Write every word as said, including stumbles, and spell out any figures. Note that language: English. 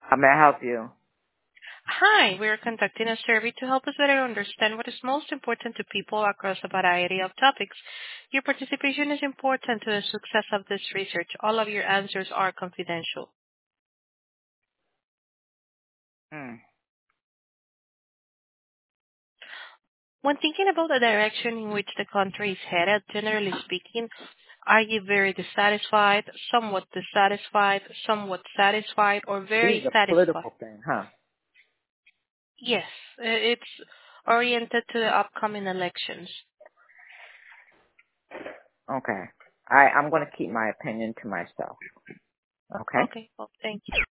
How may I help you? Hi, we are conducting a survey to help us better understand what is most important to people across a variety of topics. Your participation is important to the success of this research. All of your answers are confidential. Hmm. When thinking about the direction in which the country is headed, generally speaking, are you very dissatisfied, somewhat dissatisfied, somewhat satisfied, or This very is a satisfied? political thing, huh? Yes, uh, it's oriented to the upcoming elections. Okay. I, I'm going to keep my opinion to myself. Okay? Okay, well, thank you.